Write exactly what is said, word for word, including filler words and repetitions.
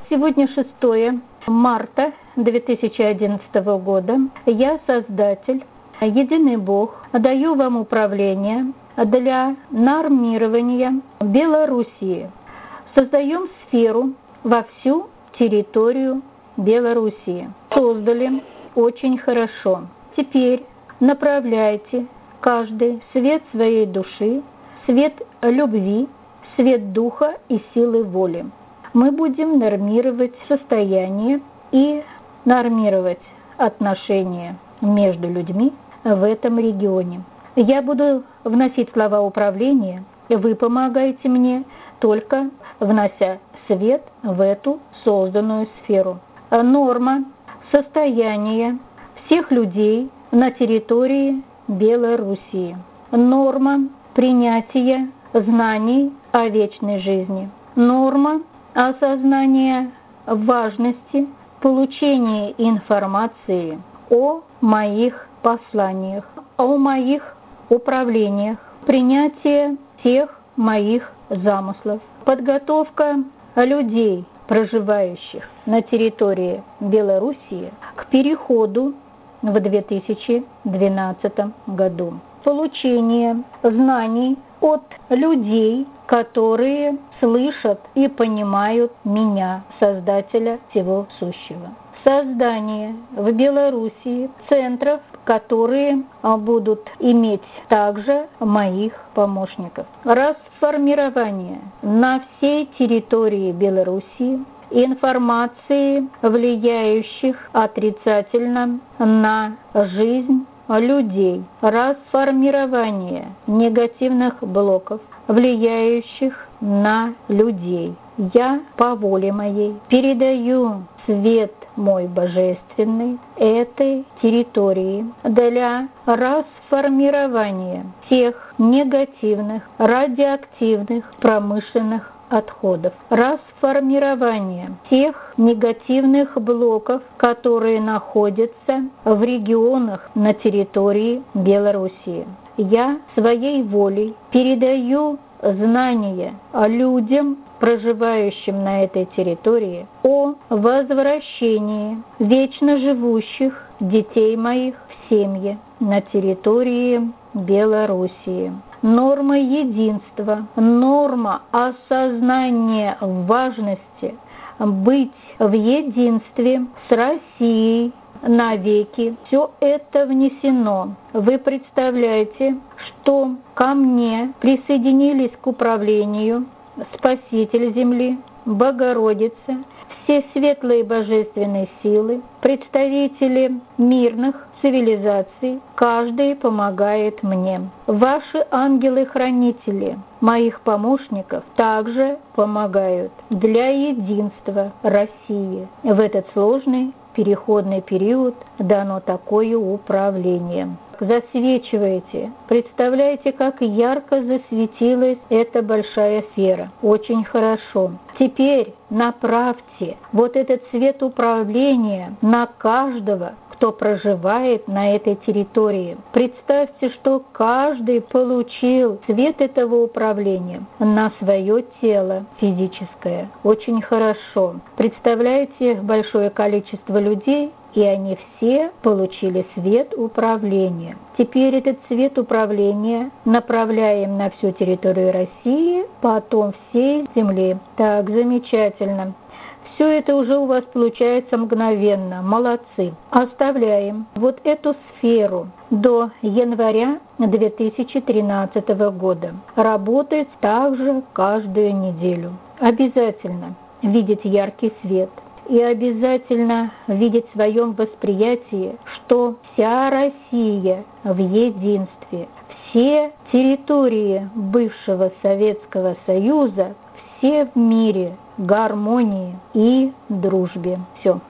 Сегодня шестое марта две тысячи одиннадцатого года. Я, Создатель, Единый Бог, даю вам управление для нормирования Белоруссии. Создаем сферу во всю территорию Белоруссии. Создали очень хорошо. Теперь направляйте каждый свет своей души, свет любви, свет духа и силы воли. Мы будем нормировать состояние и нормировать отношения между людьми в этом регионе. Я буду вносить слова управления, вы помогаете мне, только внося свет в эту созданную сферу. Норма состояния всех людей на территории Белоруссии. Норма принятия знаний о вечной жизни. Норма осознания важности получения информации о моих посланиях, о моих управлениях, принятие всех моих замыслов, подготовка людей, проживающих на территории Белоруссии, к переходу в две тысячи двенадцатом году. Получение знаний от людей, которые слышат и понимают меня, Создателя всего сущего. Создание в Белоруссии центров, которые будут иметь также моих помощников. Расформирование на всей территории Белоруссии информации, влияющих отрицательно на жизнь людей. Расформирование негативных блоков, влияющих на людей. Я по воле моей передаю свет мой божественный этой территории для расформирования всех негативных, радиоактивных, промышленных отходов, расформирование тех негативных блоков, которые находятся в регионах на территории Белоруссии. Я своей волей передаю знания людям, проживающим на этой территории, о возвращении вечно живущих детей моих в семьи на территории Белоруссии. Норма единства, норма осознания важности быть в единстве с Россией навеки. Все это внесено. Вы представляете, что ко мне присоединились к управлению Спаситель Земли, Богородица, все светлые божественные силы, представители мирных цивилизаций, каждый помогает мне. Ваши ангелы-хранители моих помощников также помогают для единства России. В этот сложный переходный период дано такое управление. Засвечиваете. Представляете, как ярко засветилась эта большая сфера. Очень хорошо. Теперь направьте вот этот свет управления на каждого, кто проживает на этой территории. Представьте, что каждый получил свет этого управления на свое тело физическое. Очень хорошо. Представляете большое количество людей, и они все получили свет управления. Теперь этот свет управления направляем на всю территорию России, потом всей Земли. Так, замечательно. Все это уже у вас получается мгновенно. Молодцы. Оставляем вот эту сферу до января две тысячи тринадцатого года. Работает также каждую неделю. Обязательно видеть яркий свет. И обязательно видеть в своем восприятии, что вся Россия в единстве, все территории бывшего Советского Союза, все в мире, гармонии и дружбе. Все.